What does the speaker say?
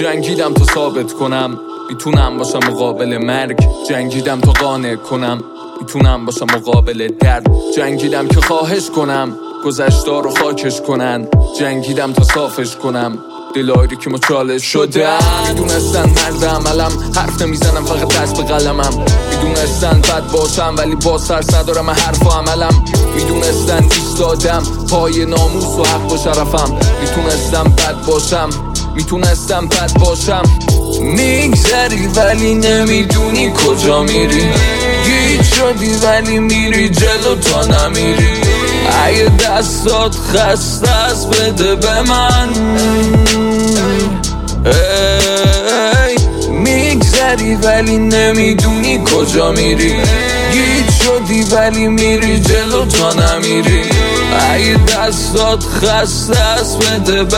جنگیدم تا ثابت کنم میتونم باشم مقابل مرگ، جنگیدم تا قانع کنم میتونم باشم مقابل درد، جنگیدم که خواهش کنم گذشته رو خاکش کنن، جنگیدم تا صافش کنم دلایری که مچاله شدن. میدونستن مرد عملم، حرف نمیزنم فقط دست به قلمم، میدونستن بد باشم ولی باز ترس ندارم حرف و عملم، میدونستن ایستادم پای ناموس و حق و شرفم، میتونستم بد باشم میگذری ولی نمیدونی کجا میری، گیج شدی ولی میری جلو تا نمیری، اگه دستات خسته است بده به من، میگذری ولی نمیدونی کجا میری، گیج شدی ولی میری جلو تا نمیری، اگه دستات خسته است بده